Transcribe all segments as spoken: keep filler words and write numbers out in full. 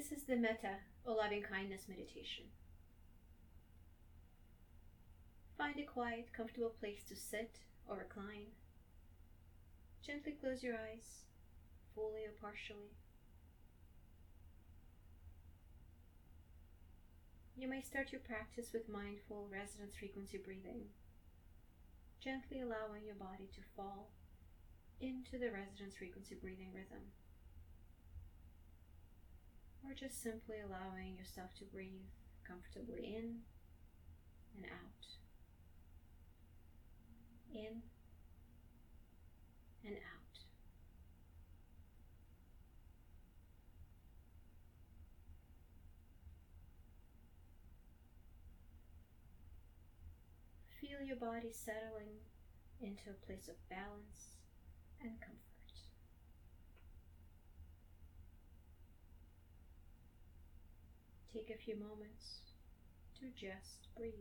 This is the Metta, or loving kindness meditation. Find a quiet, comfortable place to sit or recline. Gently close your eyes, fully or partially. You may start your practice with mindful resonance frequency breathing, gently allowing your body to fall into the resonance frequency breathing rhythm. Or just simply allowing yourself to breathe comfortably in and out. In and out. Feel your body settling into a place of balance and comfort. Take a few moments to just breathe.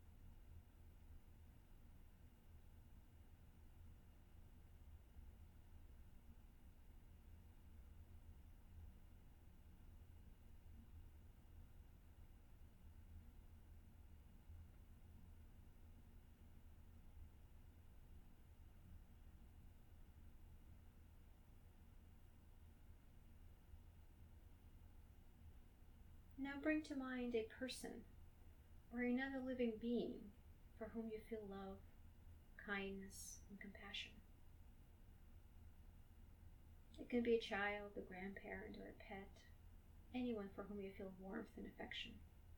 Now bring to mind a person or another living being for whom you feel love, kindness, and compassion. It can be a child, a grandparent, or a pet, anyone for whom you feel warmth and affection.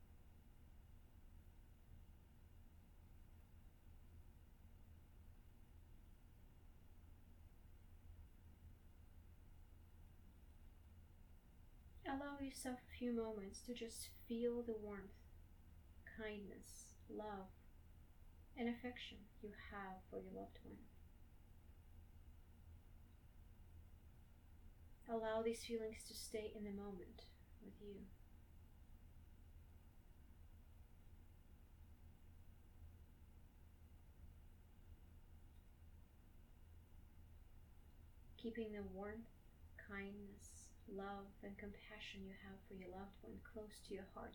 Allow yourself a few moments to just feel the warmth, kindness, love, and affection you have for your loved one. Allow these feelings to stay in the moment with you. Keeping the warmth, kindness, love, and compassion you have for your loved one close to your heart.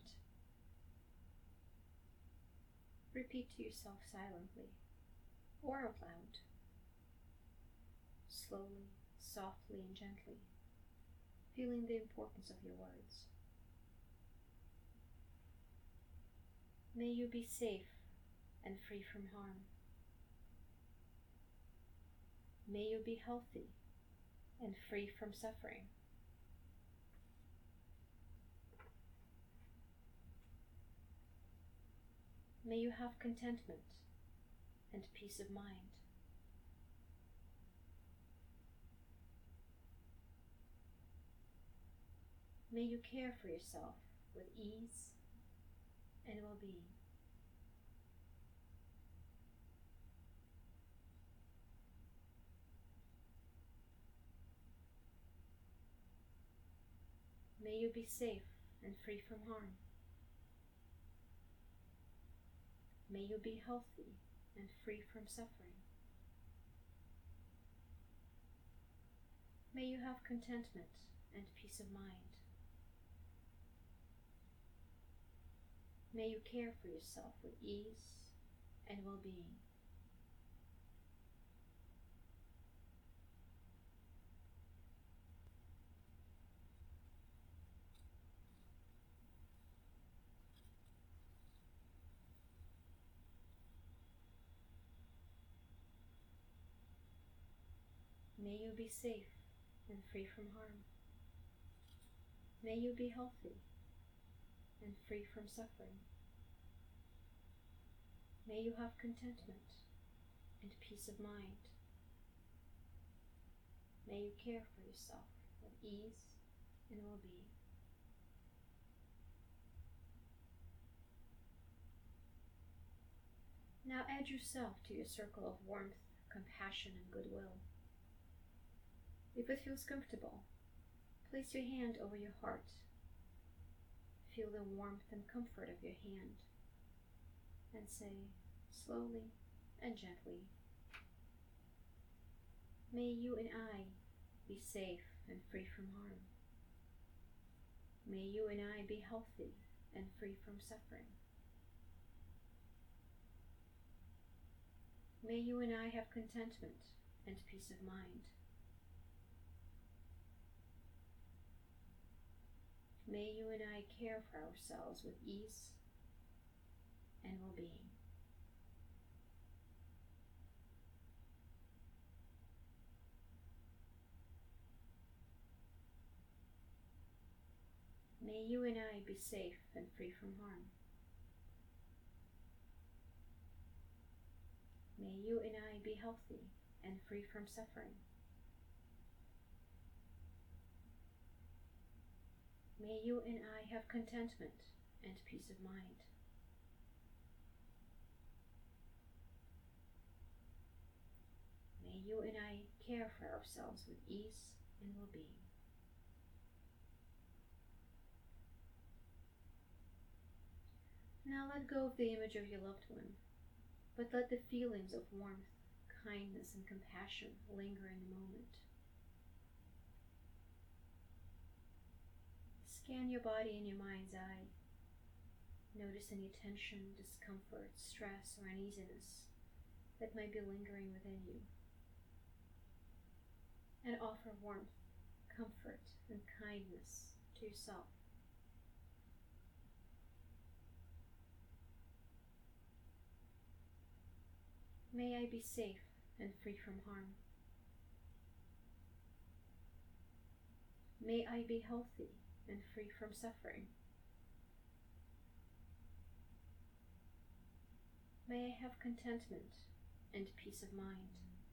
Repeat to yourself silently or out loud, slowly, softly, and gently, feeling the importance of your words. May you be safe and free from harm. May you be healthy and free from suffering. May you have contentment and peace of mind. May you care for yourself with ease and well-being. May you be safe and free from harm. May you be healthy and free from suffering. May you have contentment and peace of mind. May you care for yourself with ease and well-being. May you be safe and free from harm. May you be healthy and free from suffering. May you have contentment and peace of mind. May you care for yourself with ease and well-being. Now add yourself to your circle of warmth, compassion, and goodwill. If it feels comfortable, place your hand over your heart. Feel the warmth and comfort of your hand and say, slowly and gently, may you and I be safe and free from harm. May you and I be healthy and free from suffering. May you and I have contentment and peace of mind. May you and I care for ourselves with ease and well-being. May you and I be safe and free from harm. May you and I be healthy and free from suffering. May you and I have contentment and peace of mind. May you and I care for ourselves with ease and well-being. Now let go of the image of your loved one, but let the feelings of warmth, kindness, and compassion linger in the moment. Scan your body in your mind's eye. Notice any tension, discomfort, stress, or uneasiness that might be lingering within you. And offer warmth, comfort, and kindness to yourself. May I be safe and free from harm. May I be healthy and free from suffering. May I have contentment and peace of mind.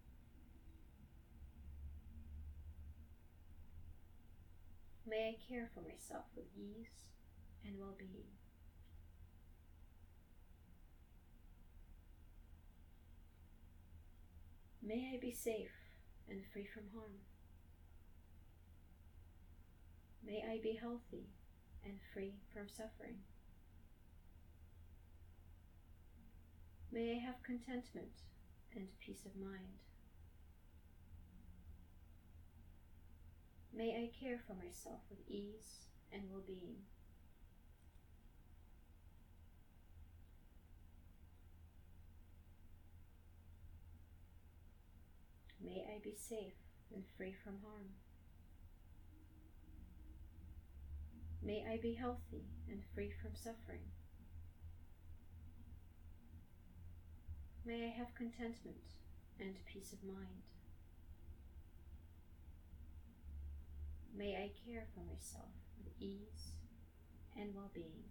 May I care for myself with ease and well-being. May I be safe and free from harm. May I be healthy and free from suffering. May I have contentment and peace of mind. May I care for myself with ease and well-being. May I be safe and free from harm. May I be healthy and free from suffering. May I have contentment and peace of mind. May I care for myself with ease and well-being.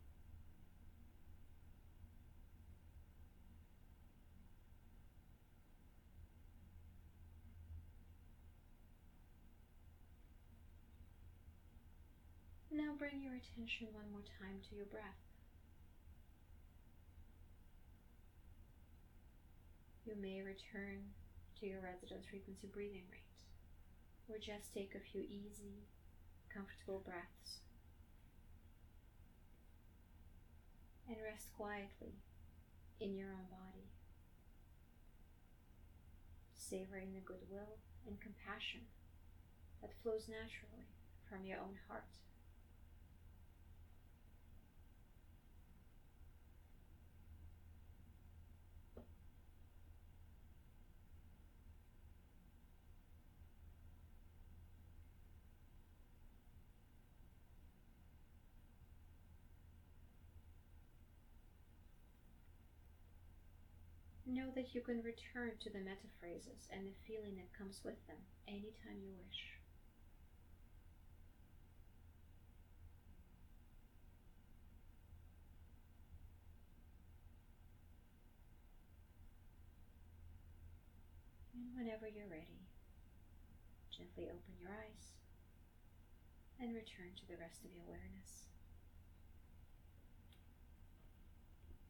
Now bring your attention one more time to your breath. You may return to your resonance frequency breathing rate, or just take a few easy, comfortable breaths and rest quietly in your own body, savoring the goodwill and compassion that flows naturally from your own heart. Know that you can return to the metaphrases and the feeling that comes with them anytime you wish. And whenever you're ready, gently open your eyes and return to the rest of your awareness.